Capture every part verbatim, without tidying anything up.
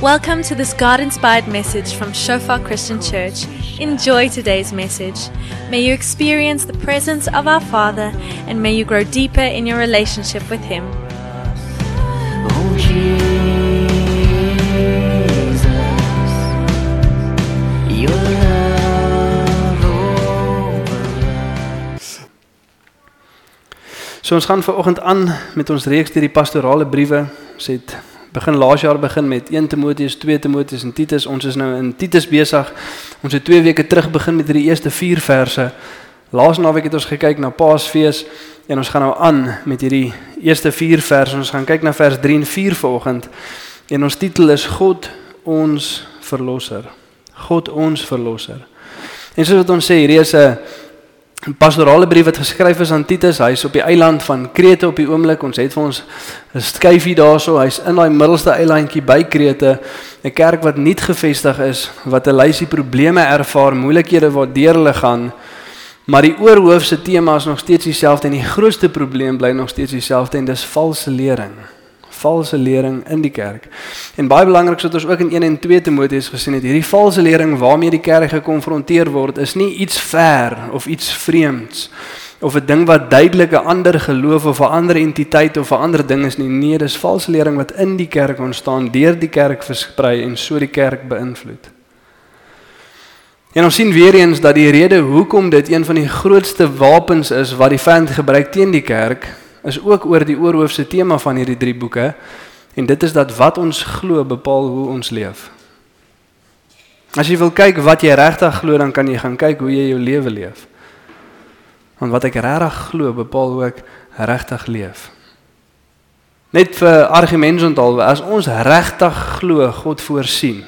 Welcome to this God-inspired message from Shofar Christian Church. Enjoy today's message. May you experience the presence of our Father and may you grow deeper in your relationship with Him. Oh, Jesus, your love over us. So ons gaan vanoggend aan met ons reeks deur die pastorale briewe. Ons het begin laas jaar begin met een Timoteus, twee Timoteus en Titus. Ons is nou in Titus besig. Ons het twee weke terug begin met die eerste vier verse. Laas naweek het ons gekyk na Paasfees en ons gaan nou aan met hierdie eerste vier verse. Ons gaan kyk na vers drie en vier vanoggend. En ons titel is God ons verlosser. God ons verlosser. En soos wat ons sê, hierdie is 'n pastorale brief wat geskryf is aan Titus. Hy is op die eiland van Krete op die oomblik. Ons het vir ons 'n skyfie daarso. Hy's in daai middelste eilandjie by Krete, 'n kerk wat nie gevestig is, wat 'n lysie probleme ervaar, moeilikhede waardeur hulle gaan. Maar die oorhoofse tema is nog steeds dieselfde en die grootste probleem bly nog steeds dieselfde en dis valse lering. Valse lering in die kerk. En baie belangrik soos ons ook in een en twee Timoteus gesien het, hierdie valse lering waarmee die kerk gekonfronteer word, is nie iets ver of iets vreemds of 'n ding wat duidelik 'n ander geloof of 'n ander entiteit of 'n ander ding is nie. Nee, dis valse lering wat in die kerk ontstaan, deur die kerk versprei en so die kerk beïnvloed. En ons sien weer eens dat die rede hoekom dit een van die grootste wapens is wat die vyand gebruik teen die kerk, is ook oor die oorhoofse tema van hierdie drie boeke, en dit is dat wat ons glo bepaal hoe ons leef. As jy wil kyk wat jy regtig glo, dan kan jy gaan kyk hoe jy jou lewe leef. Want wat ek regtig glo bepaal hoe ek regtig leef. Net vir argumentsonthaalwe, as ons regtig glo God voorsien,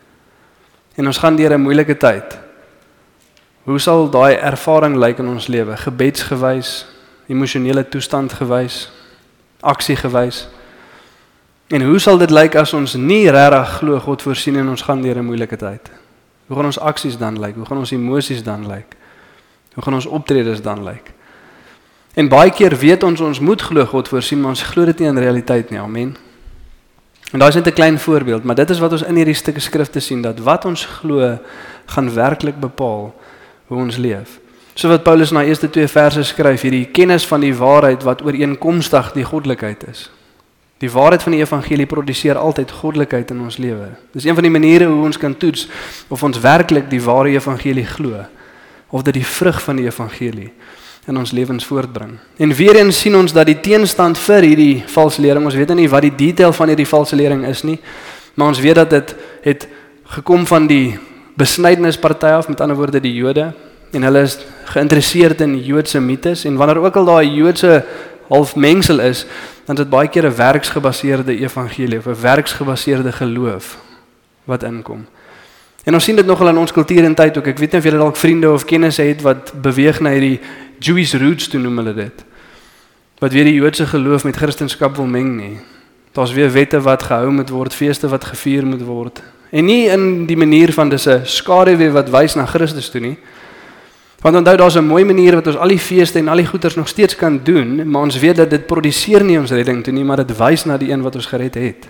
en ons gaan deur 'n moeilike tyd, hoe sal daai ervaring lyk in ons lewe? Gebedsgewys, emosionele toestand gewys, aksie gewys. En hoe sal dit lyk as ons nie regtig glo God voorsien en ons gaan deur 'n moeilike tyd? Hoe gaan ons aksies dan lyk? Hoe gaan ons emosies dan lyk? Hoe gaan ons optredes dan lyk? En baie keer weet ons ons moet glo God voorsien, maar ons glo dit nie in realiteit nie. Amen. En daar is net 'n klein voorbeeld, maar dit is wat ons in hierdie stukke skrifte sien, dat wat ons glo gaan werklik bepaal hoe ons leef. So wat Paulus na eerste twee verse skryf, hierdie kennis van die waarheid wat ooreenkomstig die goddelikheid is. Die waarheid van die evangelie produseer altyd goddelikheid in ons lewe. Dis een van die maniere hoe ons kan toets of ons werklik die ware evangelie glo, of dit die vrug van die evangelie in ons lewens voortbring. En weer eens sien ons dat die teenstand vir hierdie valse lering, ons weet nie wat die detail van hierdie valse lering is nie, maar ons weet dat dit het gekom van die besnydenisparty af, met ander woorde die Jode, en hulle is geïnteresseerd in Joodse mites, en wanneer ook al daai Joodse halfmengsel is, dan is dit baie keer 'n werksgebaseerde evangelie, of 'n werksgebaseerde geloof wat inkom. En ons sien dit nogal in ons kultuur en tyd ook. Ek weet nie of julle dalk vriende of kennisse het wat beweeg na hierdie Jewish roots toe noem hulle dit, wat weer die Joodse geloof met Christendom wil meng nie. Daar's weer wette wat gehou moet word, feeste wat gevier moet word, en nie in die manier van dis 'n skaduwee wat wys na Christus toe nie. Want onthou, daar's 'n mooi manier wat ons al die feeste en al die goeders nog steeds kan doen, maar ons weet dat dit produseer nie ons redding toe nie, maar dit wys na die een wat ons gered het.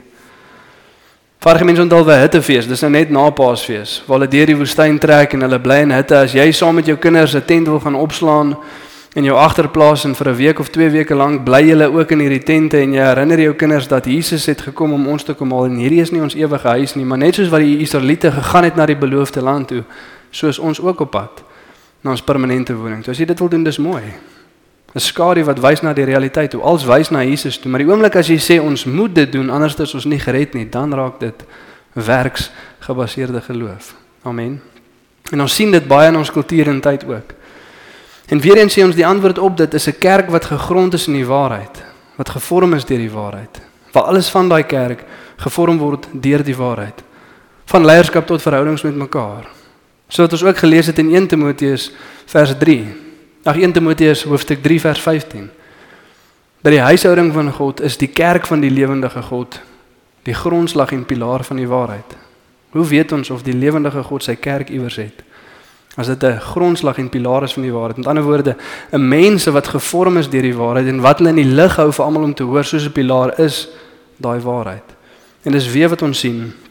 Vir mense onthou we hittefees, dis nou net na Paasfees, waar hulle deur die woestyn trek en hulle bly in hitte. As jy saam met jou kinders 'n tent wil gaan opslaan in jou agterplaas en vir 'n week of twee weke lank bly julle ook in hierdie tente en jy herinner jou kinders dat Jesus het gekom om ons te kom haal en hierdie is nie ons ewige huis nie, maar net soos wat die Israeliete gegaan het na die beloofde land toe, so is ons ook op pad na ons permanente woning. So as jy dit wil doen, dis mooi. 'n Skadu wat wys na die realiteit toe, als wys na Jesus toe, maar die oomblik as jy sê ons moet dit doen, anders is ons nie gered nie, dan raak dit werksgebaseerde geloof. Amen. En ons sien dit baie in ons kultuur en tyd ook. En weer eens sê ons die antwoord op dit is 'n kerk wat gegrond is in die waarheid, wat gevorm is deur die waarheid, waar alles van daai kerk gevorm word deur die waarheid, van leierskap tot verhoudings met mekaar. So wat ons ook gelees het in een Timoteus vers drie, ag een Timoteus hoofstuk drie vers vyftien, dat die huishouding van God is die kerk van die lewendige God, die grondslag en pilaar van die waarheid. Hoe weet ons of die lewendige God sy kerk iewers het? As dit 'n grondslag en pilaar is van die waarheid. Met ander woorde, 'n mense wat gevorm is deur die waarheid en wat hulle in die lig hou vir almal om te hoor soos 'n pilaar is daai waarheid. En dis weer wat ons sien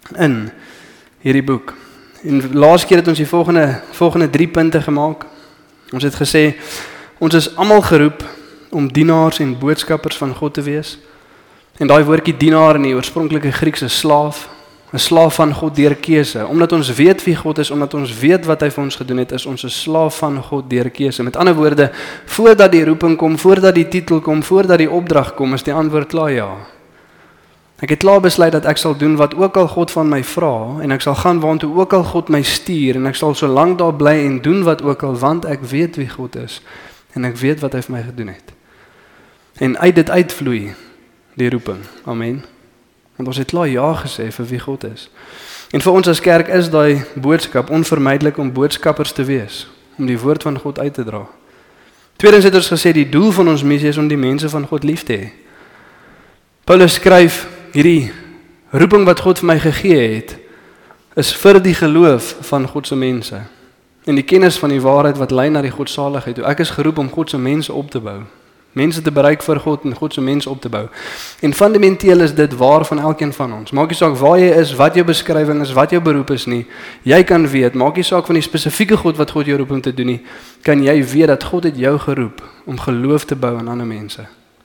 in hierdie boek. En laas keer het ons die volgende, volgende drie punte gemaak. Ons het gesê, ons is almal geroep om dienaars en boodskappers van God te wees. En daai woordjie dienaar in die oorspronklike Griekse slaaf, 'n slaaf van God deur keuse. Omdat ons weet wie God is, omdat ons weet wat hy vir ons gedoen het, is ons 'n slaaf van God deur keuse. Met ander woorde, voordat die roeping kom, voordat die titel kom, voordat die opdrag kom, is die antwoord klaar ja. Ek het klaar besluit dat ek sal doen wat ook al God van my vra, en ek sal gaan waantoe ook al God my stuur, en ek sal so lank daar bly en doen wat ook al, want ek weet wie God is, en ek weet wat hy vir my gedoen het. En uit dit uitvloei die roeping. Amen. Want ons het klaar ja gesê vir wie God is. En vir ons as kerk is daai boodskap onvermydelik om boodskappers te wees, om die woord van God uit te dra. Tweedens het ons gesê, die doel van ons missie is om die mense van God lief te hê. Paulus skryf, hierdie roeping wat God vir my gegee het, is vir die geloof van God se mense. En die kennis van die waarheid wat lei na die godsaligheid toe. Ek is geroep om God se mense op te bou. Mense te bereik vir God en God se mense op te bou. En fundamenteel is dit waar van elkeen van ons. Maak nie saak waar jy is, wat jou beskrywing is, wat jou beroep is nie. Jy kan weet, maak nie saak van die spesifieke God wat God jou roep om te doen nie, kan jy weet dat God het jou geroep om geloof te bou aan ander mense.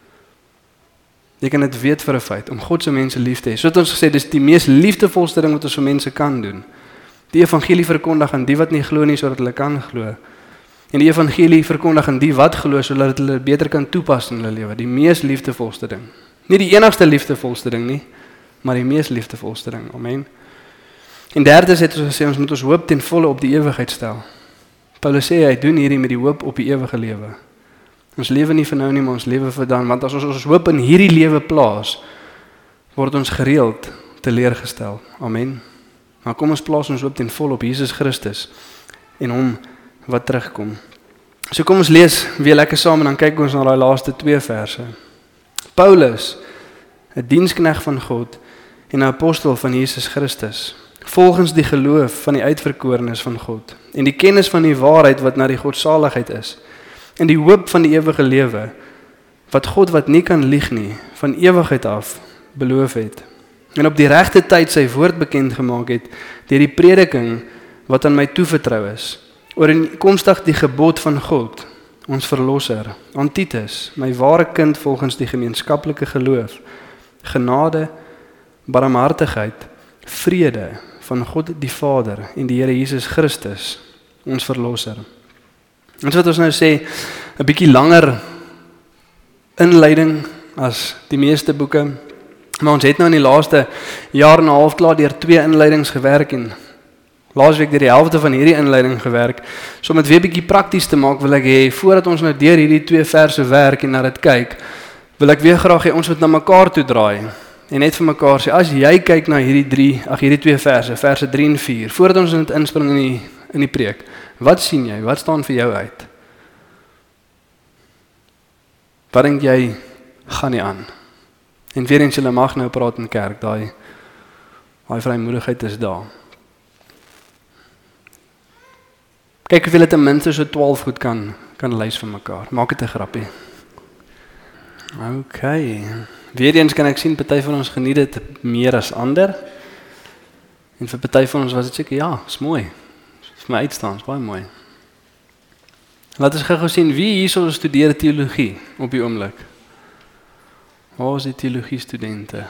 Jy kan dit weet vir 'n feit, om God se mense lief te hê. So het ons gesê, dis die mees liefdevolste ding wat ons vir mense kan doen. Die evangelie verkondig aan die wat nie glo nie, sodat hulle kan glo. En die evangelie verkondig aan die wat glo, sodat hulle beter kan toepas in hulle lewe. Die mees liefdevolste ding. Nie die enigste liefdevolste ding nie, maar die mees liefdevolste ding. Amen. En derde het ons gesê, ons moet ons hoop ten volle op die ewigheid stel. Paulus sê, hy doen hierdie met die hoop op die ewige lewe. Ons lewe nie vir nou nie, maar ons lewe vir dan, want as ons ons hoop in hierdie lewe plaas, word ons gereeld teleurgestel. Amen. Maar kom ons plaas ons hoop ten volle op Jesus Christus en hom wat terugkom. So kom ons lees weer lekker saam en dan kyk ons na daai laaste twee verse. Paulus, 'n diensknegt van God en 'n apostel van Jesus Christus, volgens die geloof van die uitverkorenes van God en die kennis van die waarheid wat na die godsaligheid is, en die hoop van die ewige lewe, wat God wat nie kan lieg nie, van ewigheid af beloof het, en op die regte tyd sy woord bekend gemaak het, deur die prediking wat aan my toevertrou is, ooreenkomstig die gebod van God, ons verlosser, aan Titus, my ware kind volgens die gemeenskaplike geloof, genade, barmhartigheid, vrede van God die Vader en die Here Jesus Christus, ons verlosser. En so wat ons nou sê, 'n bietjie langer inleiding as die meeste boeke, maar ons het nou in die laaste jaar en 'n half klaar deur twee inleidings gewerk en laasweek deur die helfte van hierdie inleiding gewerk. So om dit weer bietjie prakties te maak, wil ek hê, voordat ons nou deur hierdie twee verse werk en na dit kyk, wil ek weer graag hê ons moet na mekaar toe draai en net vir mekaar sê, as jy kyk na hierdie drie, ag hierdie twee verse, verse drie en vier, voordat ons net inspring in die in die preek, wat sien jy? Wat staan vir jou uit? Wat dink jy gaan nie aan? En weer eens, julle mag nou praat in kerk, daai daai vrymoedigheid is daar. Kyk hoeveel het ten minste so twaalf goed kan, kan lys vir mekaar. Maak dit 'n grappie. Ok. Weer eens kan ek sien, party van ons geniet dit meer as ander. En vir party van ons was dit seker, ja, is mooi. Is my uitstaan, is baie mooi. Laat ons gou sien, wie hierso studeer teologie op die oomblik? Waar is die teologie studente?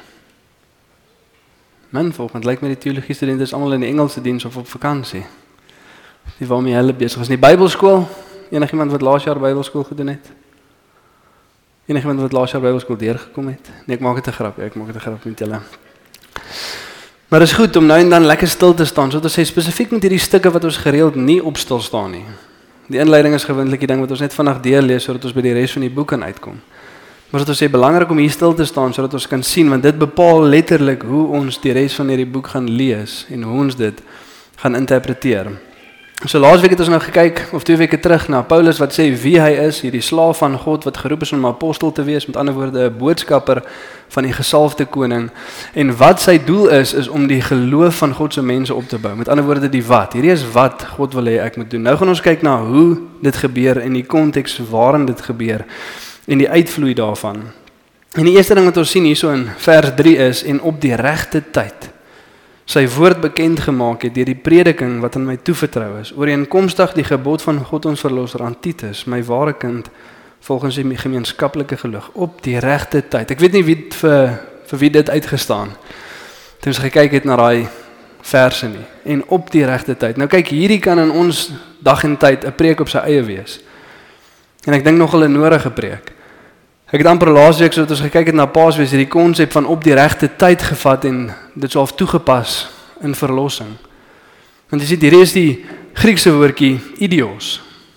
Min volgens, lyk my die teologie studente is almal in die Engelse diens of op vakansie. Die waarmee hulle besig is. In die Bybelskool, enigiemand wat laas jaar Bybelskool gedoen het? Enigiemand wat laas jaar Bybelskool deurgekom het? Nee, ek maak dit 'n grap, ek maak dit 'n grap met julle. Maar dit is goed om nou en dan lekker stil te staan, sodat ons sê spesifiek met hierdie stukke wat ons gereeld nie op stil staan nie. Die inleiding is gewoonlik die ding wat ons net vinnig deurlees sodat ons by die res van die boek kan uitkom. Maar wat ons sê belangrik om hier stil te staan sodat ons kan sien, want dit bepaal letterlik hoe ons die res van hierdie boek gaan lees en hoe ons dit gaan interpreteer. So laasweek het ons nou gekyk, of twee weke terug, na Paulus wat sê wie hy is, hierdie slaaf van God wat geroep is om 'n apostel te wees, met ander woorde 'n boodskapper van die gesalfde koning, en wat sy doel is, is om die geloof van God se mense op te bou, met ander woorde die wat, hierdie is wat God wil hê ek moet doen. Nou gaan ons kyk na hoe dit gebeur, en die konteks waarin dit gebeur, en die uitvloei daarvan. En die eerste ding wat ons sien hierso in vers drie is, en op die regte tyd sy woord bekend gemaak het deur die prediking wat aan my toevertrou is, ooreenkomstig die gebod van God ons verlosser aan Titus, my ware kind, volgens die gemeenskaplike geloof, op die regte tyd. Ek weet nie wie vir, vir wie dit uitgestaan, toe ons gekyk het na daai verse nie, en op die regte tyd. Nou kyk, hierdie kan in ons dag en tyd 'n preek op sy eie wees, en ek dink nogal 'n nodige preek. Ek het amper laasweek, sodat ons gekyk het na Paasfees, het die konsep van op die regte tyd gevat en dit so half toegepas in verlossing. Want jy sien, hier is die Griekse woordjie idios.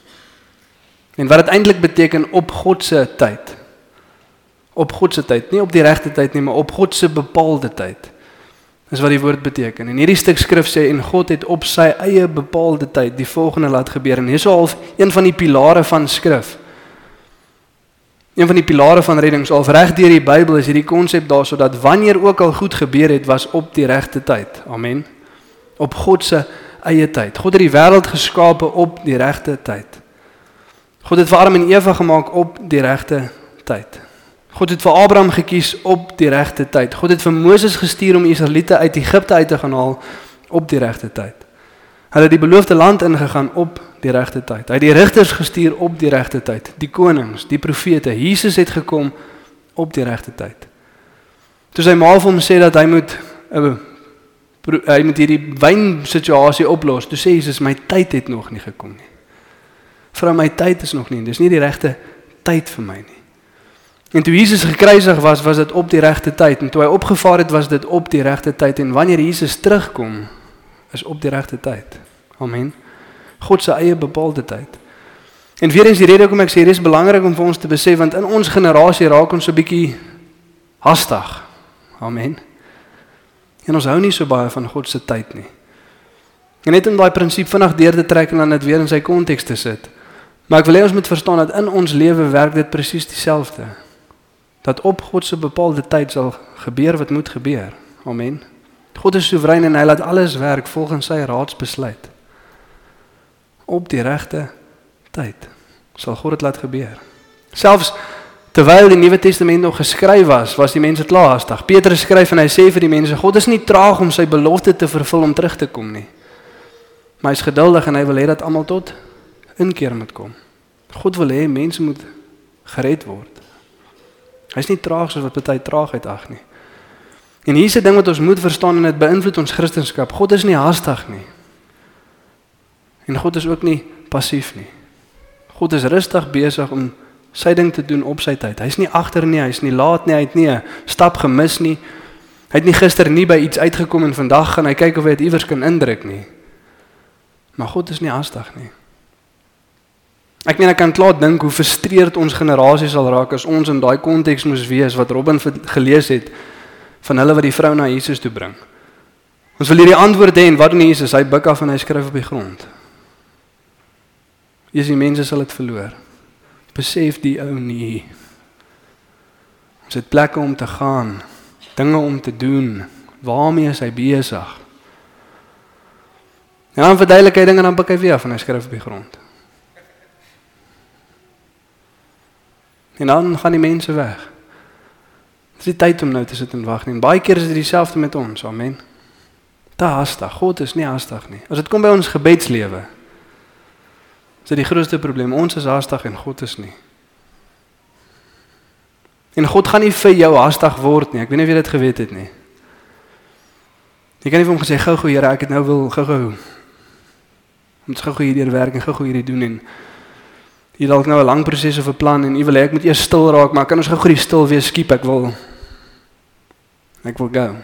En wat dit eintlik beteken op God se tyd. Op God se tyd, nie op die regte tyd nie, maar op God se bepaalde tyd. Dis wat die woord beteken. En hierdie stuk skrif sê, en God het op sy eie bepaalde tyd die volgende laat gebeur. En hier is so half een van die pilare van skrif. Een van die pilare van redding, so al reg deur die Bybel is hierdie konsep daar, sodat wanneer ook al goed gebeur het, was op die regte tyd. Amen. Op God se eie tyd. God het die wêreld geskape op die regte tyd. God het vir Adam en Eva gemaak op die regte tyd. God het vir Abraham gekies op die regte tyd. God het vir Moses gestuur om die Israeliete uit Egipte uit te gaan haal op die regte tyd. Hulle het die beloofde land ingegaan op die regte tyd. Hy het die rigters gestuur op die regte tyd. Die konings, die profete. Jesus het gekom op die regte tyd. Toe sy ma vir hom sê dat hy moet uh, hy moet hierdie wynsituasie oplos, toe sê Jesus, my tyd het nog nie gekom nie. Vrou, my tyd is nog nie, dis nie die regte tyd vir my nie. En toe Jesus gekruisig was, was dit op die regte tyd, en toe hy opgevaar het, was dit op die regte tyd, en wanneer Jesus terugkom, is op die regte tyd. Amen. God se eie bepaalde tyd. En weer eens die rede hoekom ek sê, dit is belangrik om vir ons te besef, want in ons generasie raak ons so 'n bietjie hastig. Amen. En ons hou nie so baie van God se tyd nie. En net om daai prinsip vinnig deur te trek en dan dit weer in sy konteks te sit. Maar ek wil hê ons moet verstaan dat in ons lewe werk dit presies dieselfde. Dat op God se bepaalde tyd sal gebeur wat moet gebeur. Amen. God is soewerein en hy laat alles werk volgens sy raadsbesluit. Op die regte tyd sal God dit laat gebeur. Selfs terwyl die Nuwe Testament nog geskryf was, was die mense klaar haastig. Petrus skryf en hy sê vir die mense, God is nie traag om sy belofte te vervul om terug te kom nie. Maar hy is geduldig en hy wil hê dat almal tot inkeer moet kom. God wil hê mense moet gered word. Hy is nie traag soos wat party traagheid ag nie. En hier is 'n ding wat ons moet verstaan en dit beïnvloed ons Christendom. God is nie haastig nie. En God is ook nie passief nie. God is rustig besig om sy ding te doen op sy tyd. Hy's nie agter nie, hy's nie laat nie, hy het nie 'n stap gemis nie. Hy het nie gister nie by iets uitgekom en vandag gaan hy kyk of hy dit iewers kan indruk nie. Maar God is nie haastig nie. Ek meen ek kan klaar dink hoe frustreerd ons generasie sal raak as ons in daai konteks moes wees wat Robin gelees het van hulle wat die vrou na Jesus toe bring. Ons wil hierdie antwoord hê en wat doen Jesus? Hy buig af en hy skryf op die grond. Jesus, die mense sal dit verloor. Besef die ou nie. Ons het plekke om te gaan, dinge om te doen, waarmee is hy besig? En dan verduidelik hy dinge en dan buig hy weer af en hy skryf op die grond. En dan gaan die mense weg. Dit is die tyd om nou te sit en wag nie. En baie keer is dit dieselfde met ons, amen. Te haastig, God is nie haastig nie. As dit kom by ons gebedslewe, is dit die grootste probleem. Ons is haastig en God is nie. En God gaan nie vir jou haastig word nie. Ek weet nie of jy dit geweet het nie. Jy kan nie vir hom gesê, gou gou Here, ek het nou wil gou gou. Ons gou gou hierdeur werk en gou gou hierdie doen en jy dalk nou 'n lang proses of 'n plan en jy wil hê ek moet eers stil raak, maar kan ons gou gou stil wees, skiep, ek wil ek wil go.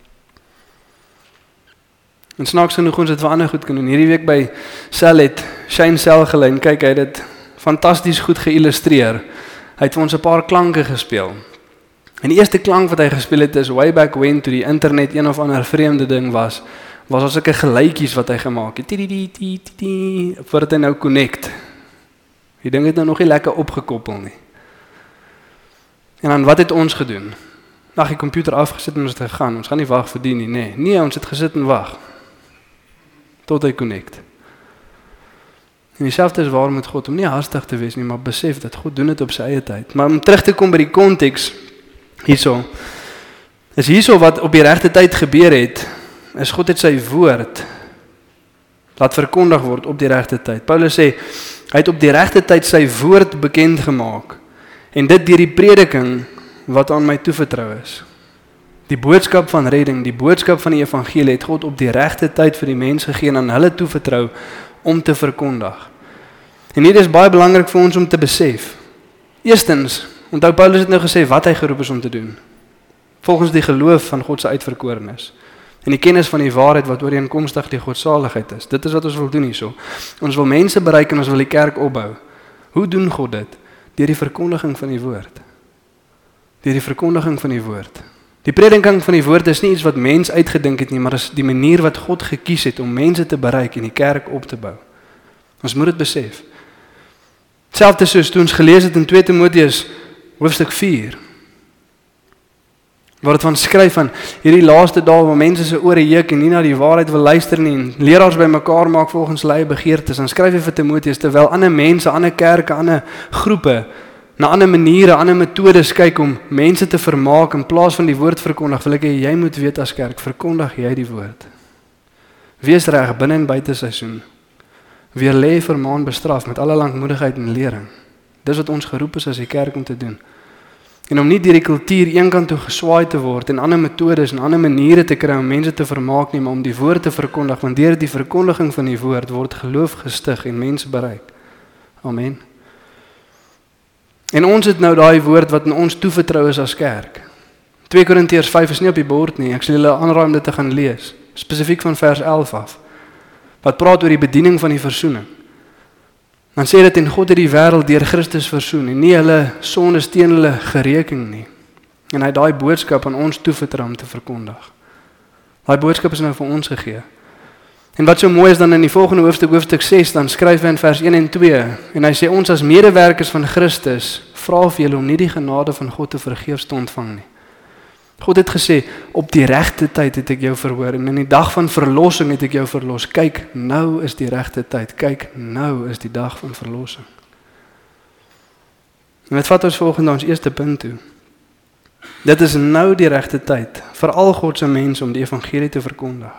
En snaaks genoeg ons het vir ander goed kan doen. Hierdie week by Cell het Shane Cell gelyn, kyk, hy het dit fantasties goed geïllustreer. Hy het vir ons 'n paar klanke gespeel. En die eerste klank wat hy gespeel het is way back when toe die internet een of ander vreemde ding was, was as sulke geluitjies wat hy gemaak het. Ti-ti-ti-ti-ti, voordat hy nou connect. Die ding het nou nog nie lekker opgekoppel nie. En dan wat het ons gedoen? Nag die komputer afgesit en ons het gegaan. Ons gaan nie wag vir die nie, nee. Nee, ons het gesit en wag. Tot hy connect. En dieselfde is waar met God, om nie haastig te wees nie, maar besef dat God doen dit op sy eie tyd. Maar om terug te kom by die konteks hierso, is hierso wat op die regte tyd gebeur het, is God het sy woord laat verkondig word op die regte tyd. Paulus sê, hy het op die regte tyd sy woord bekend gemaak, en dit deur die prediking wat aan my toevertrou is. Die boodskap van redding, die boodskap van die evangelie het God op die regte tyd vir die mens gegee en aan hulle toevertrou om te verkondig. En hier is baie belangrik vir ons om te besef. Eerstens, onthou Paulus het nou gesê wat hy geroep is om te doen. Volgens die geloof van God se uitverkorenes. En die kennis van die waarheid wat ooreenkomstig die godsaligheid is. Dit is wat ons wil doen hierso. Ons wil mense bereik en ons wil die kerk opbou. Hoe doen God dit? Deur die verkondiging van die woord. Deur die verkondiging van die woord. Die prediking van die woord is nie iets wat mens uitgedink het nie, maar is die manier wat God gekies het om mense te bereik en die kerk op te bou. Ons moet dit besef. Selfs soos toe ons gelees het in twee Timoteus hoofstuk vier, waar het van skryf van hierdie laaste dae waar mense se ore juk en nie na die waarheid wil luister nie en leraars by mekaar maak volgens hulle eie begeertes. Dan skryf hy vir Timoteus terwyl ander mense, ander kerke, ander groepe na ander maniere, ander metodes kyk om mense te vermaak in plaas van die woord verkondig. Wil ek hê jy moet weet as kerk, verkondig jy die woord. Wees reg binne en buite seisoen. Weerlê, vermaan, bestraf met alle lankmoedigheid en lering. Dis wat ons geroep is as die kerk om te doen. En om nie deur die kultuur eenkant toe geswaai te word en ander metodes en ander maniere te kry om mense te vermaak nie, maar om die woord te verkondig, want deur die verkondiging van die woord word geloof gestig en mense bereik. Amen. En ons het nou daai woord wat in ons toevertrou is as kerk. twee Korintiërs vyf is nie op die bord nie, ek sal julle aanraai om dit te gaan lees, spesifiek van vers elf af, wat praat oor die bediening van die versoening. Dan sê dit en God het die wêreld deur Christus versoen en nie hulle sondes teen hulle gereken nie. En hy het daai boodskap aan ons toevertrou om te verkondig. Daai boodskap is nou vir ons gegee. En wat so mooi is dan in die volgende hoofstuk, hoofstuk ses, dan skryf hy in vers een en twee, en hy sê ons as medewerkers van Christus, vra vir julle om nie die genade van God te vergeefs te ontvang nie. God het gesê, op die regte tyd het ek jou verhoor, en in die dag van verlossing het ek jou verlos. Kyk, nou is die regte tyd, kyk, nou is die dag van verlossing. En dit vat ons volgende ons eerste punt toe. Dit is nou die regte tyd, vir al God se mense om die evangelie te verkondig.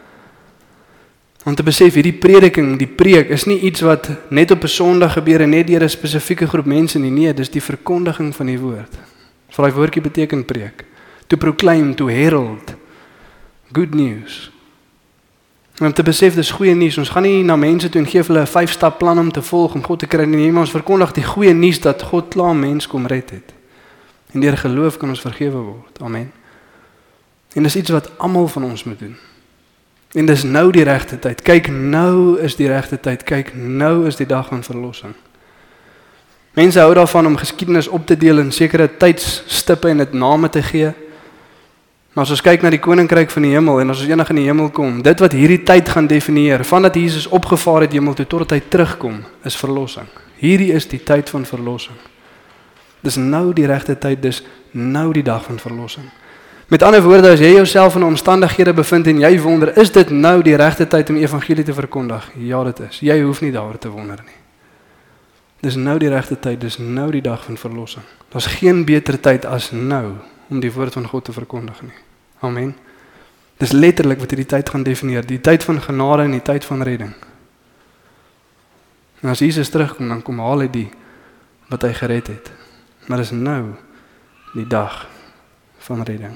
Om te besef, hierdie prediking, die preek, is nie iets wat net op 'n Sondag gebeur en net deur 'n spesifieke groep mense nie, nee, dis die verkondiging van die woord. Vir daai woordjie beteken preek. To proclaim, to herald, good news. En om te besef, dis goeie nuus, ons gaan nie na mense toe en geef hulle 'n vyf-stap plan om te volg, om God te kry nie, maar ons verkondig die goeie nuus dat God klaar mens kom red het. En deur geloof kan ons vergewe word, amen. En dis iets wat almal van ons moet doen. En dis nou die regte tyd, kyk, nou is die regte tyd, kyk, nou is die dag van verlossing. Mense hou daarvan om geskiedenis op te deel in sekere tydsstippe en dit name te gee. Maar as ons kyk na die koninkryk van die hemel en as ons eendag in die hemel kom, dit wat hierdie tyd gaan definieer, vandat Jesus opgevaar het hemel toe totdat hy terugkom, is verlossing. Hierdie is die tyd van verlossing. Dis nou die regte tyd, dis nou die dag van verlossing. Met ander woorde, as jy jouself in omstandighede bevind en jy wonder, is dit nou die regte tyd om die evangelie te verkondig? Ja, dit is. Jy hoef nie daaroor te wonder nie. Dis nou die regte tyd, dis nou die dag van verlossing. Daar's geen beter tyd as nou om die woord van God te verkondig nie. Amen. Dis letterlik wat hierdie tyd gaan definieer, die tyd van genade en die tyd van redding. En as Jesus terugkom, dan kom haal hy die wat hy gered het. Maar dis nou die dag van redding.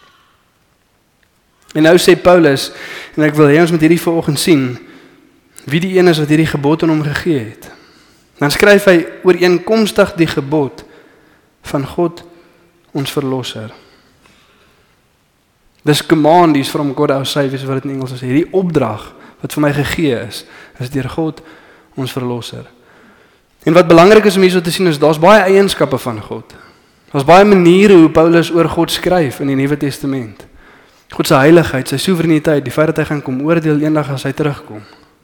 En nou sê Paulus, en ek wil hê ons moet hierdie vanoggend sien, wie die een is wat hierdie gebod aan hom gegee het. Dan skryf hy ooreenkomstig die gebod van God ons verlosser. Dis commands from God our Savior, wat dit in Engels sê. Hierdie opdrag wat vir my gegee is, is deur God ons verlosser. En wat belangrik is om hierso te sien is, daar's baie eienskappe van God. Daar's baie maniere hoe Paulus oor God skryf in die Nuwe Testament. God se heiligheid, sy soewereiniteit, die feit dat hy gaan kom oordeel eendag as hy terugkom.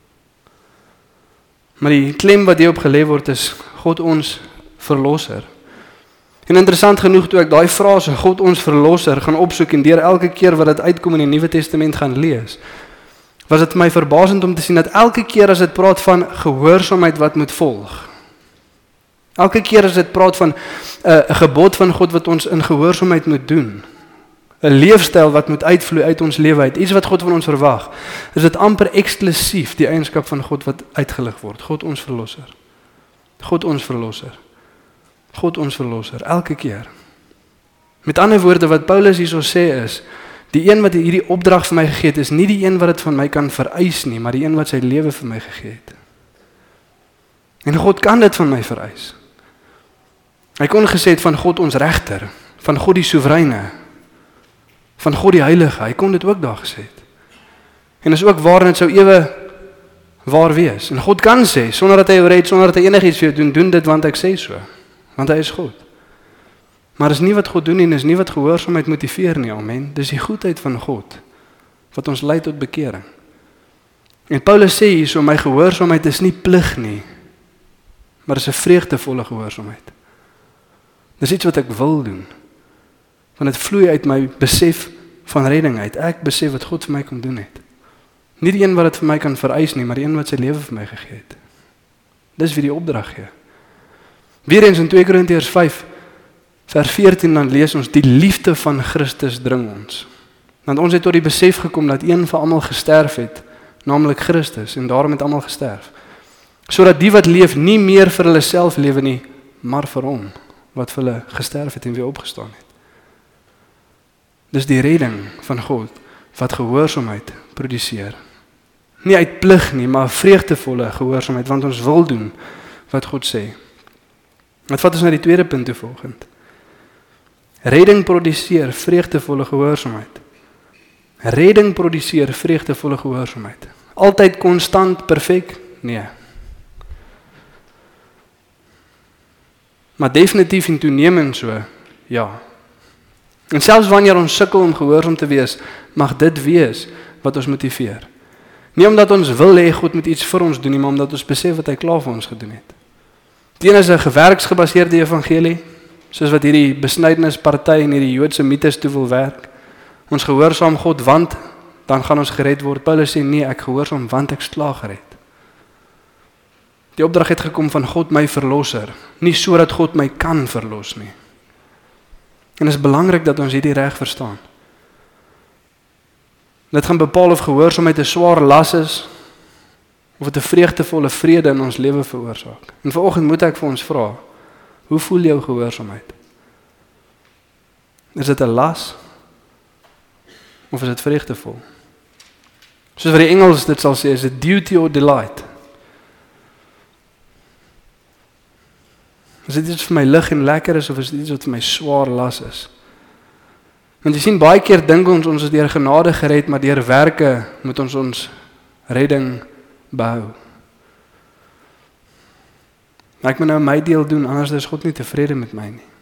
Maar die klem wat hierop gelê word is God ons verlosser. En interessant genoeg toe ek daai frase God ons verlosser gaan opsoek en deur elke keer wat dit uitkom in die Nuwe Testament gaan lees, was dit my verbasend om te sien dat elke keer as dit praat van gehoorsaamheid wat moet volg. Elke keer as dit praat van 'n uh, gebod van God wat ons in gehoorsaamheid moet doen, 'n leefstyl wat moet uitvloei uit ons lewe uit, iets wat God van ons verwag, is dit amper eksklusief die eienskap van God wat uitgelig word. God ons verlosser. God ons verlosser. God ons verlosser, elke keer. Met ander woorde, wat Paulus hierso sê is, die een wat hierdie opdrag vir my gegee het, is nie die een wat dit van my kan vereis nie, maar die een wat sy lewe vir my gegee het. En God kan dit van my vereis. Hy kon gesê het van God ons regter, van God die soewereine, van God die heilige, hy kon dit ook daar gesê het. En is ook waar, en het sou ewe waar wees. En God kan sê, sonder dat hy jou red, sonder dat hy enigiets vir jou doen, doen dit want ek sê so, want hy is God. Maar is nie wat God doen nie, en is nie wat gehoorsaamheid motiveer nie, amen. Dis die goedheid van God, wat ons lei tot bekering. En Paulus sê hier so, my gehoorsaamheid is nie plig nie, maar is 'n vreugdevolle gehoorsaamheid. Dis iets wat ek wil doen, want dit vloei uit my besef van redding uit. Ek besef wat God vir my kom doen het. Nie die een wat dit vir my kan vereis nie, maar die een wat sy lewe vir my gegee het. Dis wie die opdrag gee. Weer eens in twee Korintiërs vyf, vers veertien, dan lees ons, die liefde van Christus dring ons. Want ons het tot die besef gekom dat een vir almal gesterf het, naamlik Christus, en daarom het almal gesterf. Sodat die wat leef nie meer vir hulle self lewe nie, maar vir hom, wat vir hulle gesterf het en weer opgestaan het. Dis die redding van God, wat gehoorsaamheid produseer. Nie uit plig nie, maar vreugdevolle gehoorsaamheid, want ons wil doen wat God sê. Wat vat ons na die tweede punt toe volgend? Redding produseer vreugdevolle gehoorsaamheid. Redding produseer vreugdevolle gehoorsaamheid. Altyd konstant, perfek? Nee. Maar definitief en toenemend so, ja. En selfs wanneer ons sukkel om gehoorsaam te wees, mag dit wees wat ons motiveer. Nie omdat ons wil hê God moet iets vir ons doen nie, maar omdat ons besef wat hy klaar vir ons gedoen het. Die een is 'n gewerksgebaseerde evangelie, soos wat hierdie besnydenisparty en hierdie Joodse mites toe wil werk. Ons gehoorsaam God, want dan gaan ons gered word. Paulus sê nee, ek gehoorsaam want ek is klaar gered. Die opdrag het gekom van God my verlosser, nie sodat God my kan verlos nie. En dit is belangrik dat ons hierdie reg verstaan. Dit gaan bepaal of gehoorsaamheid 'n swaar las is, of dit 'n vreugdevolle vrede in ons lewe veroorsaak. En vanoggend moet ek vir ons vra, hoe voel jou gehoorsaamheid? Is dit 'n las, of is dit vreugdevol? Soos wat die Engels dit sal sê, is dit duty or delight? Is dit iets vir my lig en lekker is, of is dit iets wat vir my swaar las is? Want jy sien, baie keer dink ons, ons is deur genade gered, maar deur werke moet ons ons redding behou. Maar ek moet nou my deel doen, anders is God nie tevrede met my nie.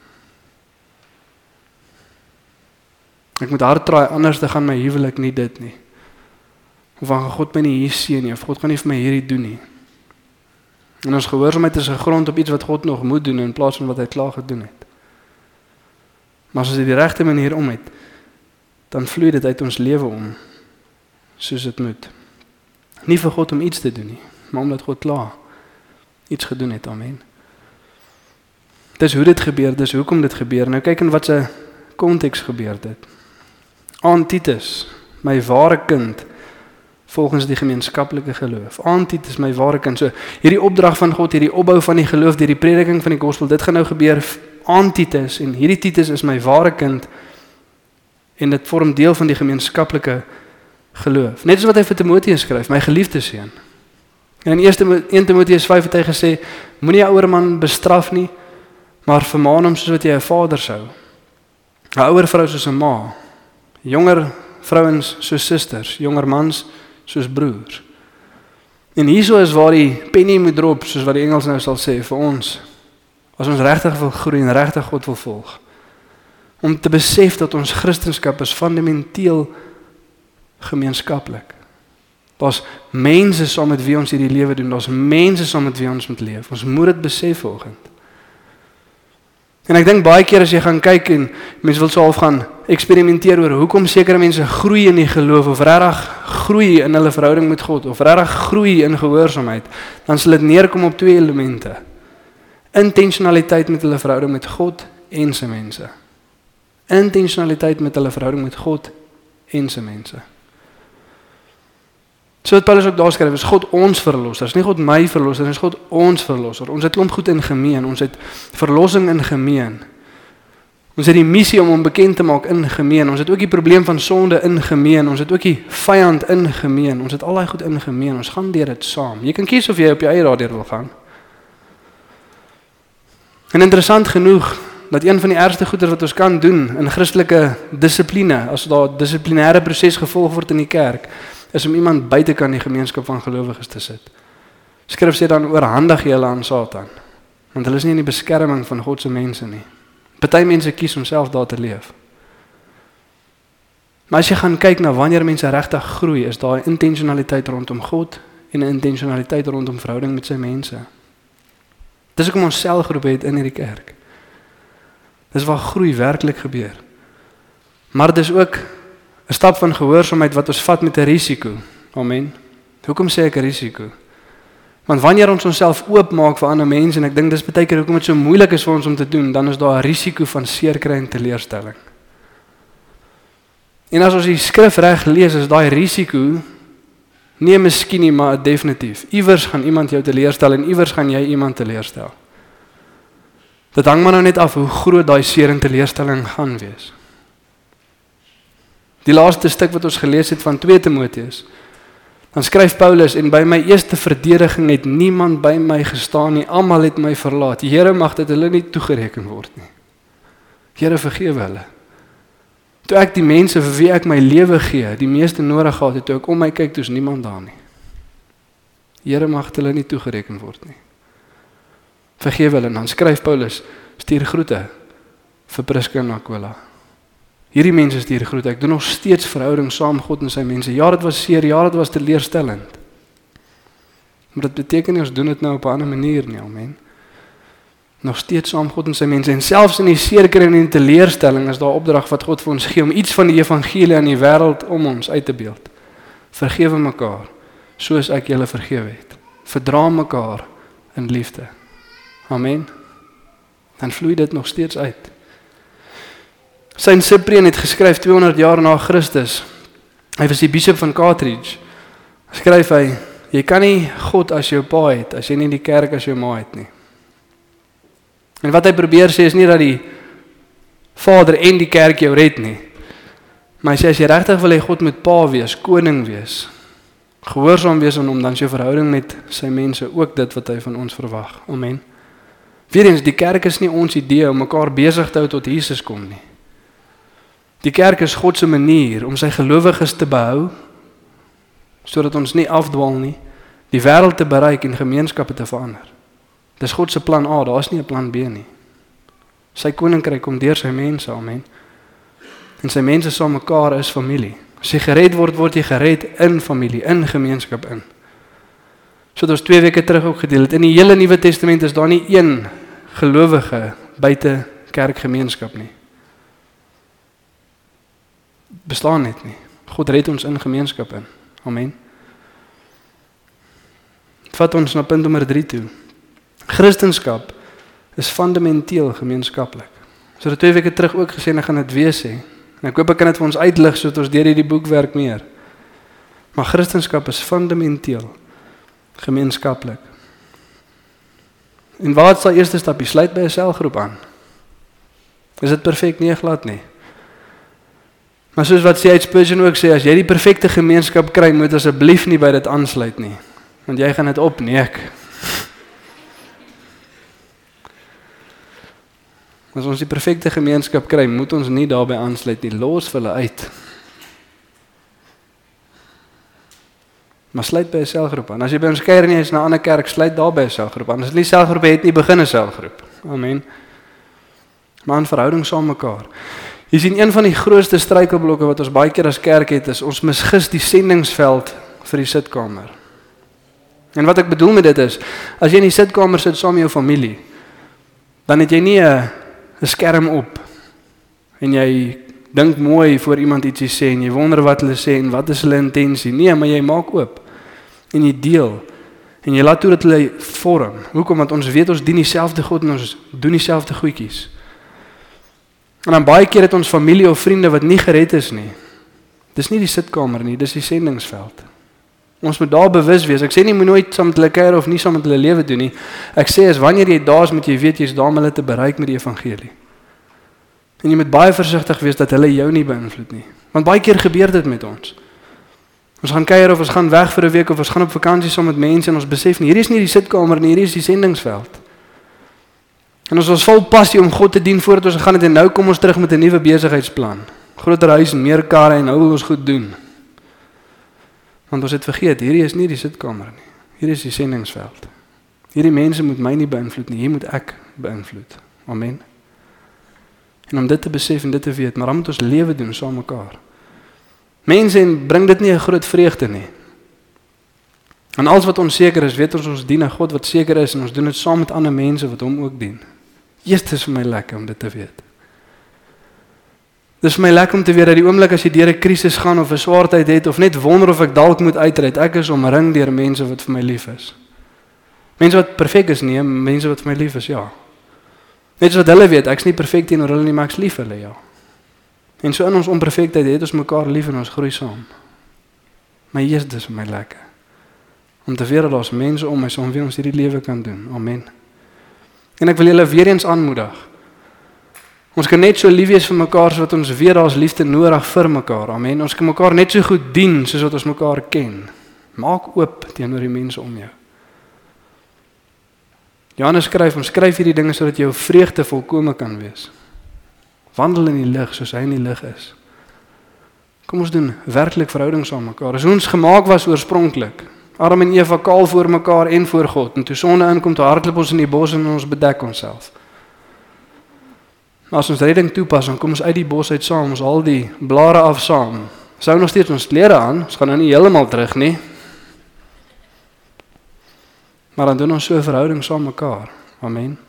Ek moet hard draai, anders te gaan my huwelik nie dit nie. Of dan gaan God my nie hier seën nie, of God gaan nie vir my hierdie doen nie. En ons gehoorsaamheid is gegrond op iets wat God nog moet doen, in plaas van wat hy klaar gedoen het. Maar as ons dit die regte manier om het, dan vloei dit uit ons lewe om, soos dit moet. Nie vir God om iets te doen nie, maar omdat God klaar iets gedoen het, amen. Dis hoe dit gebeur, dis hoekom dit gebeur. Nou kyk in wat se konteks gebeur dit. Aan Titus, my ware kind, volgens die gemeenskaplike geloof. Aan Titus, my ware kind. So, hierdie opdrag van God, hierdie opbou van die geloof, die prediking van die gospel, dit gaan nou gebeur aan Titus, en hierdie Titus is my ware kind, en dit vorm deel van die gemeenskaplike geloof. Net soos wat hy vir Timoteus skryf, my geliefde seun. En in eerste Timoteus vyf het hy gesê, moenie 'n ouer man bestraf nie, maar vermaan hom soos wat jy 'n vader sou. 'n Ouer vrou soos 'n ma, jonger vrouens soos susters, jonger mans soos broers. En hierso is waar die penny moet drop, soos wat die Engels nou sal sê, vir ons, as ons regtig wil groei en regtig God wil volg, om te besef dat ons Christendom is fundamenteel gemeenskaplik. Daar's mense saam met wie ons hierdie lewe doen, daar's mense saam met wie ons moet leef. Ons moet dit besef vanoggend. En ek dink baie keer as jy gaan kyk en mense wil so half gaan eksperimenteer oor hoekom sekere mense groei in die geloof, of regtig groei in hulle verhouding met God, of regtig groei in gehoorsaamheid, dan sal dit neerkom op twee elemente. Intentionaliteit met hulle verhouding met God en sy mense. Intentionaliteit met hulle verhouding met God en sy mense. So wat Paulus ook daar skryf, is God ons verlosser, is nie God my verlosser, is God ons verlosser. Ons het klomp goed in gemeen, ons het verlossing in gemeen. Ons het die missie om hom bekend te maak in gemeen, ons het ook die probleem van sonde in gemeen, ons het ook die vyand in gemeen, ons het al die goed in gemeen, ons gaan deur dit saam. Jy kan kies of jy op jou eie daardeur wil gaan. En interessant genoeg, dat een van die ergste goeder wat ons kan doen in Christelike dissipline, as daar dissiplinêre proses gevolg word in die kerk, is om iemand buitekant die gemeenskap van gelowiges te sit. Skrif sê dan, oorhandig jy hulle aan Satan, want hulle is nie in die beskerming van God se mense nie. Party mense kies om self daar te leef. Maar as jy gaan kyk na wanneer mense regtig groei, is daar 'n intentionaliteit rondom God en 'n intentionaliteit rondom verhouding met sy mense. Dis hoekom ons selgroepe het in hierdie kerk. Dis waar groei werklik gebeur. Maar dis ook 'n stap van gehoorsaamheid wat ons vat met 'n risiko. Amen. Hoekom sê ek 'n risiko? Want wanneer ons onsself oopmaak vir ander mense, en ek dink dis baie keer hoekom dit so moeilik is vir ons om te doen, dan is daar 'n risiko van seerkry en teleurstelling. En as ons die skrif reg lees, is daai risiko nie 'n miskien nie, maar 'n definitief. Iewers gaan iemand jou teleurstel en iewers gaan jy iemand teleurstel. Dit hang maar nou net af hoe groot daai seer en teleurstelling gaan wees. Die laaste stuk wat ons gelees het van twee Timoteus, dan skryf Paulus, en by my eerste verdediging het niemand by my gestaan nie, almal het my verlaat. Here, mag dit hulle nie toegereken word nie. Here, vergewe hulle. Toe ek die mense vir wie ek my lewe gee, die meeste nodig gehad het, toe ek om my kyk, toe is niemand daar nie. Here, mag hulle nie toegereken word nie. Vergewe hulle, en dan skryf Paulus, stuur groete vir Priska en Aquila. Hierdie mense stuur groete, ek doen nog steeds verhouding saam God en sy mense. Ja, dit was seer, ja, dit was teleurstellend. Maar dit beteken nie, ons doen dit nou op 'n ander manier nie, amen. Nog steeds saam God en sy mense, en selfs in die seerkry en die teleurstelling is daar opdrag wat God vir ons gee, om iets van die evangelie aan die wêreld om ons uit te beeld. Vergewe mekaar, soos ek julle vergewe het. Verdra mekaar in liefde. Amen. Dan vloei dit nog steeds uit. Saint Cyprian het geskryf tweehonderd jaar na Christus. Hy was die bishop van Carthage. Skryf hy, jy kan nie God as jou pa het, as jy nie die kerk as jou ma het nie. En wat hy probeer sê is nie dat die Vader en die kerk jou red nie. Maar hy sê, as jy regtig wil hê God moet pa wees, koning wees, gehoorsaam wees aan hom, dan is jou verhouding met sy mense ook dit wat hy van ons verwag. Amen. Weerens, die kerk is nie ons idee om mekaar besig te hou tot Jesus kom nie. Die kerk is God se manier om sy gelowiges te behou, sodat ons nie afdwaal nie, die wêreld te bereik en gemeenskappe te verander. Dis God se plan A, daar is nie 'n plan B nie. Sy koninkryk kom deur sy mense, amen. En sy mense saam mekaar is familie. As jy gered word, word jy gered in familie, in gemeenskap in. So het ons twee weke terug ook gedeel het, in die hele Nuwe Testament is daar nie een gelowige buite kerkgemeenskap nie. Bestaan net nie. God red ons in gemeenskap in. Amen. Het vat ons na punt nommer drie toe. Christendom is fundamenteel gemeenskaplik. So het twee weke terug ook gesê, en ek gaan dit weer sê. En ek hoop ek kan dit vir ons uitlig, sodat ons deur hierdie boek werk meer. Maar Christendom is fundamenteel gemeenskaplik. En wat is die eerste stap? Jy sluit by 'n selgroep aan. Is dit perfek? Nee, glad nie. Maar soos wat C H Spurgeon ook sê, as jy die perfekte gemeenskap kry, moet asseblief nie by dit aansluit nie. Want jy gaan dit opneek. As ons die perfekte gemeenskap kry, moet ons nie daarbey aansluit nie. Los vir hulle uit. Maar sluit by 'n selgroep aan. As jy by ons kuier en jy is na 'n ander kerk, sluit daar by 'n selgroep aan. As jy nie selgroep het nie, begin 'n selgroep. Amen. Maar in verhouding saam mekaar. Jy sien, een van die grootste struikelblokke wat ons baie keer as kerk het, is ons misgis die sendingsveld vir die sitkamer. En wat ek bedoel met dit is, as jy in die sitkamer sit saam met jou familie, dan het jy nie 'n 'n skerm op en jy dink mooi voor iemand ietsie sê en jy wonder wat hulle sê en wat is hulle intensie. Nee, maar jy maak oop en jy deel en jy laat toe dat hulle vorm. Hoekom? Want ons weet ons dien dieselfde God en ons doen dieselfde goedjies. En dan baie keer het ons familie of vriende wat nie gered is nie. Dis nie die sitkamer nie, dis die sendingsveld. Ons moet daar bewus wees. Ek sê nie moet nooit saam met hulle kuier of nie saam met hulle lewe doen nie. Ek sê as wanneer jy daar is, moet jy weet jy's daar om hulle te bereik met die evangelie. En jy moet baie versigtig wees dat hulle jou nie beïnvloed nie. Want baie keer gebeur dit met ons. Ons gaan kuier of ons gaan weg vir 'n week of ons gaan op vakansie saam met mense en ons besef nie, hierdie is nie die sitkamer nie, hierdie is die sendingsveld. En ons was vol passie om God te dien voordat ons gaan het en nou kom ons terug met 'n nuwe besigheidsplan. Groter huis en meer karre en nou wil ons goed doen. Want ons het vergeet, hierdie is nie die sitkamer nie. Hierdie is die sendingsveld. Hierdie mense moet my nie beïnvloed nie, hier moet ek beïnvloed. Amen. En om dit te besef en dit te weet, maar dan moet ons lewe doen saam mekaar. Mense en bring dit nie 'n groot vreugde nie. En alles wat ons seker is, weet ons ons dien 'n God wat seker is en ons doen dit saam met ander mense wat hom ook dien. Eers is vir my lekker om dit te weet. Dis vir my lekker om te weet dat die oomblik as jy deur 'n krisis gaan of 'n swaar tyd het of net wonder of ek dalk moet uitred, ek is omring deur mense wat vir my lief is. Mense wat perfek is nie, mense wat vir my lief is, ja. Net soos wat hulle weet, ek's nie perfek teenoor hulle nie, maar ek's lief vir hulle, ja. En so in ons onperfektheid het ons mekaar lief en ons groei saam. Maar eers dis vir my lekker. Om te weet dat daar's mense om my saam wie ons hierdie lewe kan doen. Amen. En ek wil julle weer eens aanmoedig. Ons kan net so lief wees vir mekaar soos wat ons weet daar's liefde nodig vir mekaar. Amen. Ons kan mekaar net so goed dien soos wat ons mekaar ken. Maak oop teenoor die mense om jou. Johannes skryf, ons skryf hierdie dinge sodat jou vreugde volkome kan wees. Wandel in die lig soos hy in die lig is. Kom ons doen werklik verhoudings aan mekaar. As ons gemaak was oorspronklik, Adam en Eva kaal voor mekaar en voor God, en toe sonde inkom, toe hardloop ons in die bos en ons bedek onsself. As ons redding toepas, dan kom ons uit die bos uit saam, ons haal die blare af saam. Sou nog steeds ons klere aan, ons gaan nou nie heeltemal terug nie. Maar dan doen ons so 'n verhouding saam mekaar. Amen.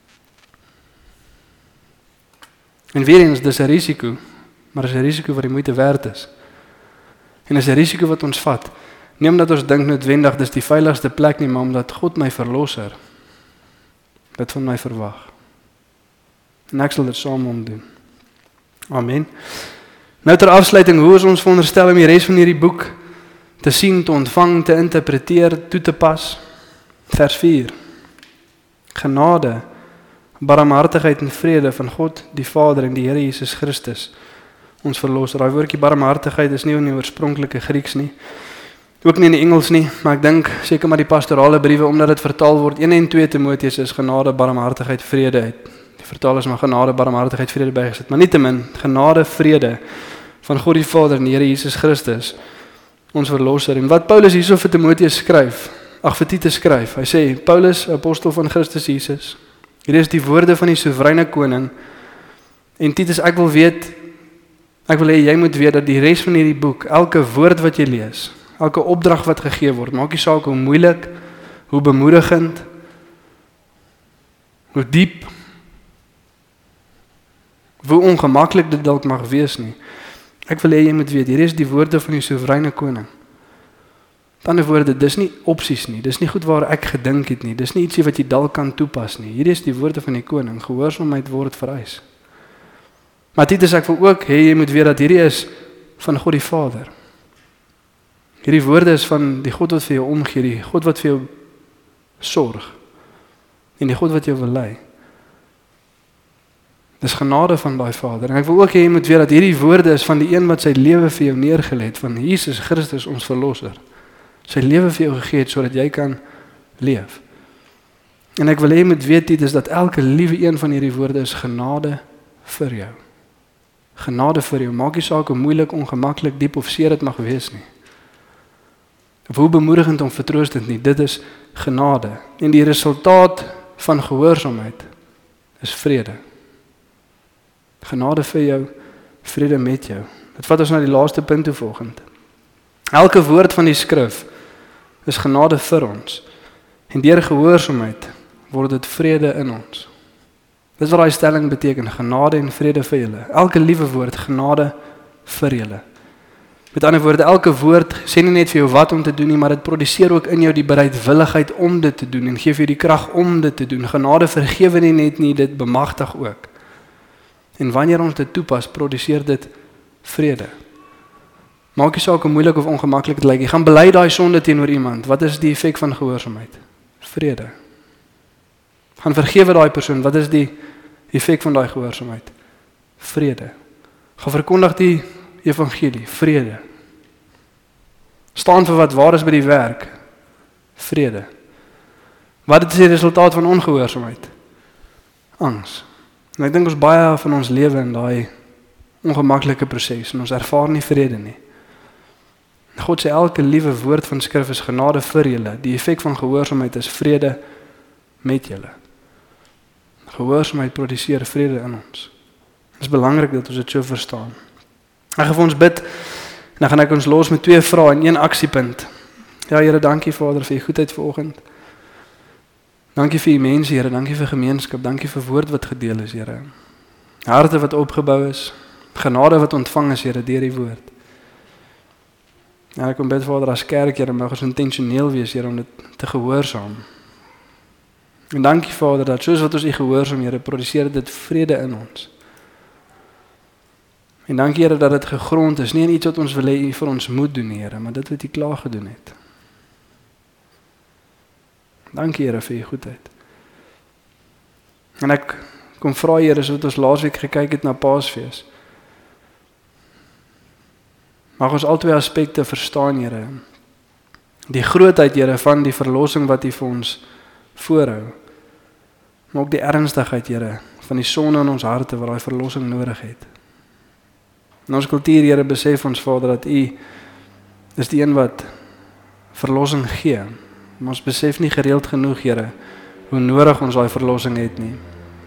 En weer eens, dis 'n risiko, maar dis 'n risiko wat die moeite werd is. En dis 'n risiko wat ons vat. Nie omdat ons dink noodwendig dis die veiligste plek nie, maar omdat God my verlosser dit van my verwag. En ek sal dit saam met hom doen. Amen. Nou ter afsluiting, hoe is ons veronderstel om die res van hierdie boek te sien, te ontvang, te interpreteer, toe te pas? Vers vier. Genade, barmhartigheid en vrede van God die Vader en die Here Jesus Christus, ons verlosser. Daai woordjie barmhartigheid is nie in die oorspronklike Grieks nie. Ook nie in die Engels nie, maar ek dink seker maar die pastorale briewe, omdat dit vertaal word, een en twee Timoteus is genade, barmhartigheid, vrede uit. Die vertaal is maar genade, barmhartigheid, vrede bygesit. Maar nietemin, genade, vrede van God die Vader en die Here Jesus Christus, ons verlosser. En wat Paulus hierso vir Timoteus skryf, ag vir Titus skryf, hy sê, Paulus, apostel van Christus Jesus, hierdie is die woorde van die soewereine koning, en Titus, ek wil weet, ek wil hê jy moet weet dat die res van hierdie boek, elke woord wat jy lees, elke opdrag wat gegee word, maak nie saak hoe moeilik, hoe bemoedigend, hoe diep, hoe ongemaklik dit dalk mag wees nie. Ek wil hê jy moet weet, hier is die woorde van die soewereine koning. Met ander woorde, dis nie opsies nie, dis nie goed waar ek gedink het nie, dis nie ietsie wat jy dalk kan toepas nie. Hier is die woorde van die koning, gehoorsaamheid word vereis. Maar Titus, ek wil ook hê jy moet weet dat hierdie is van God die Vader. Hierdie woorde is van die God wat vir jou omgee, die God wat vir jou sorg, en die God wat jou wil lei. Dis genade van daai Vader. En ek wil ook hê jy moet weet dat hierdie woorde is van die een wat sy lewe vir jou neergelê het, van Jesus Christus ons verlosser. Sy lewe vir jou gegee het sodat jy kan leef. En ek wil hê jy moet weet dit is dat elke liewe een van hierdie woorde is genade vir jou. Genade vir jou. Maak nie saak hoe moeilik, ongemaklik, diep of seer dit mag wees nie. Of hoe bemoedigend of vertroostend nie, dit is genade. En die resultaat van gehoorsaamheid is vrede. Genade vir jou, vrede met jou. Dit vat ons na die laaste punt toe volgend. Elke woord van die skrif is genade vir ons. En deur gehoorsaamheid word dit vrede in ons. Dis wat daai stelling beteken, genade en vrede vir julle. Elke liewe woord, genade vir julle. Met ander woorde, elke woord sê nie net vir jou wat om te doen nie, maar dit produseer ook in jou die bereidwilligheid om dit te doen en gee vir jou die krag om dit te doen. Genade vergewe nie net nie, dit bemagtig ook. En wanneer ons dit toepas, produseer dit vrede. Maak nie saak hoe moeilik of ongemaklik dit lyk. Jy gaan bely daai sonde teenoor iemand. Wat is die effek van gehoorsaamheid? Vrede. Gaan vergewe daai persoon. Wat is die effek van daai gehoorsaamheid? Vrede. Gaan verkondig die evangelie. Vrede. Staan vir wat waar is by die werk. Vrede. Wat is die resultaat van ongehoorsaamheid? Angs. En ek dink ons baie van ons lewe in daai ongemaklike proses en ons ervaar nie vrede nie. God sê elke liewe woord van skrif is genade vir julle. Die effek van gehoorsaamheid is vrede met julle. Gehoorsaamheid produseer vrede in ons. Dit is belangrik dat ons dit so verstaan. Ek gaan vir ons bid en dan gaan ek ons los met twee vrae en een aksiepunt. Ja Here, dankie Vader vir u goedheid vanoggend. Dankie vir u mense, Here, dankie vir gemeenskap, dankie vir woord wat gedeel is, Here. Harte wat opgebou is, genade wat ontvang is, Here, deur die woord. Ja, ek kom bid Vader as kerk, Here, mag ons intentioneel wees, Here, om dit te gehoorsaam. En dankie Vader dat soos wat ons u gehoorsaam, Here, produseer dit vrede in ons. En dankie Here dat dit gegrond is, nie in iets wat ons wil hê u vir ons moet doen, Here, maar dit wat u klaar gedoen het. Dankie Here vir u goedheid. En ek kom vra Here, so wat ons laasweek gekyk het na Paasfees. Mag ons al twee aspekte verstaan, Here. Die grootheid, Here, van die verlossing wat u vir ons voorhou. Maar ook die ernstigheid, Here, van die sonde in ons harte wat daai verlossing nodig het. In ons kultuur, Here, besef ons Vader dat u is die een wat verlossing gee. Maar ons besef nie gereeld genoeg, Here, hoe nodig ons daai verlossing het nie.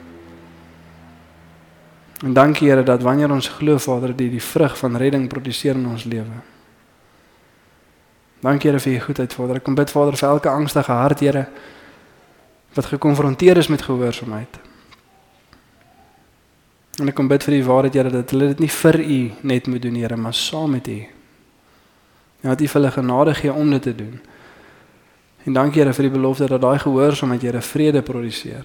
En dankie, Here, dat wanneer ons glo, Vader, die die vrug van redding produseer in ons lewe. Dankie, Here, vir u goedheid, Vader. Ek kom bid, Vader, vir elke angstige hart, Here, wat gekonfronteer is met gehoorsaamheid. En ek kom bid vir die waarheid, Here, dat hulle dit nie vir u net moet doen, Here, maar saam met u. En dat u vir hulle genade gee om dit te doen. En dankie, Here, vir die belofte dat daai gehoorsaamheid, Here, vrede produseer.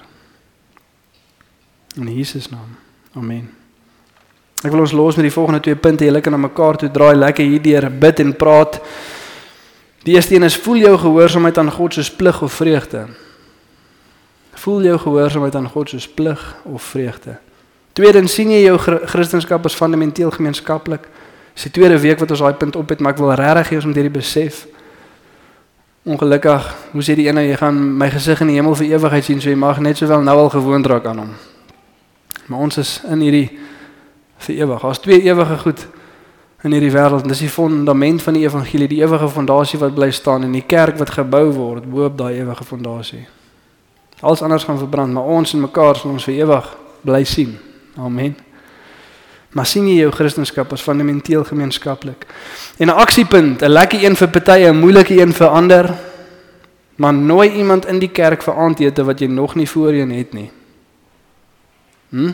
In Jesus naam. Amen. Ek wil ons los met die volgende twee punte. Julle kan na mekaar toe draai, lekker hierdeur bid en praat. Die eerste een is, voel jou gehoorsaamheid aan God soos plig of vreugde. Voel jou gehoorsaamheid aan God soos plig of vreugde. Tweedens, sien jy jou Christendom as fundamenteel gemeenskaplik. Dis die tweede week wat ons daai punt op het, maar ek wil regtig hê ons moet hierdie besef. Ongelukkig, hoe sê die ene, jy gaan my gesig in die hemel vir ewigheid sien, so jy mag net sowel nou al gewoond raak aan hom. Maar ons is in hierdie vir ewig. Daar's twee ewige goed in hierdie wêreld. Dis die fundament van die evangelie, die ewige fondasie wat bly staan en die kerk wat gebou word bo op daai ewige fondasie. Alles anders gaan verbrand, maar ons en mekaar sal ons vir ewig bly sien. Amen. Maar sien jy jou Christendom as fundamenteel gemeenskaplik. En 'n aksiepunt, 'n lekker een vir party, 'n moeilike een vir ander. Maar nooi iemand in die kerk vir aandete wat jy nog nie voorheen het nie. Hm?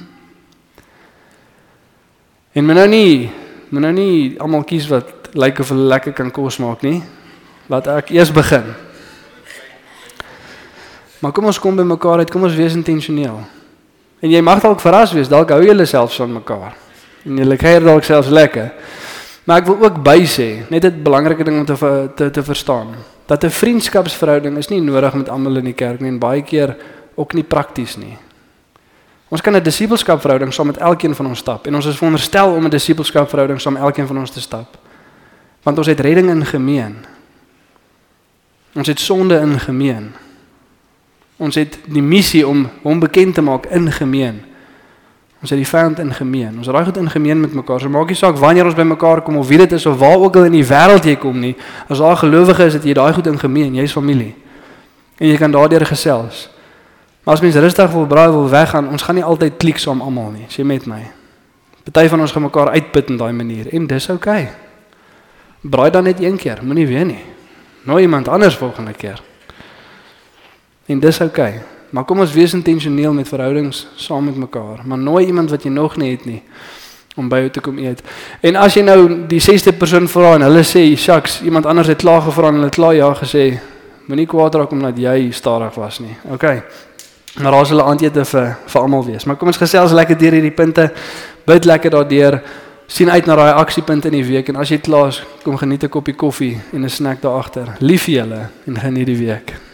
En moet nou nie, moet nou nie almal kies wat lyk of hulle lekker kan kos maak nie. Laat ek eers begin. Maar kom ons kom by mekaar uit, kom ons wees intentioneel. En jy mag dalk verras wees, dalk hou julle selfs van mekaar. En julle kuier dalk selfs lekker. Maar ek wil ook by sê, net 'n belangrike ding om te, te, te verstaan, dat 'n vriendskapsverhouding is nie nodig met almal in die kerk nie, en baie keer ook nie prakties nie. Ons kan 'n disippelskapverhouding saam met elkeen van ons stap, en ons is veronderstel om 'n disippelskapverhouding saam met elkeen van ons te stap. Want ons het redding in gemeen. Ons het sonde in gemeen. Ons het die missie om hom bekend te maak in gemeen. Ons het die vyand in gemeen. Ons het daai goed in gemeen met mekaar. So maak nie saak wanneer ons by mekaar kom of wie dit is of waar ook al in die wêreld jy kom nie. As daar gelowige is, het jy daai goed in gemeen. Jy's familie. En jy kan daardeur gesels. Maar as mens rustig wil braai wil weggaan, ons gaan nie altyd klik saam almal nie. Sê met my. Party van ons gaan mekaar uitput in daai manier en dis oukei. Okay. Braai dan net een keer, moenie weer nie. Nooi iemand anders volgende keer. En dis oukei. Okay. Maar kom ons wees intentioneel met verhoudings saam met mekaar. Maar nooi iemand wat jy nog nie het nie om by jou te kom eet. En as jy nou die sesde persoon vra en hulle sê, "Shucks, iemand anders het klaar gevra en hulle het klaar ja gesê." Moenie kwaad raak omdat jy stadig was nie. Okay. Maar daar sal 'n aandete vir vir almal wees. Maar kom ons gesels lekker deur hierdie punte. Bid lekker daardeur. Sien uit na daai aksiepunte in die week en as jy klaar is, kom geniet 'n koppie koffie en 'n snack daar agter. Lief vir julle en geniet die week.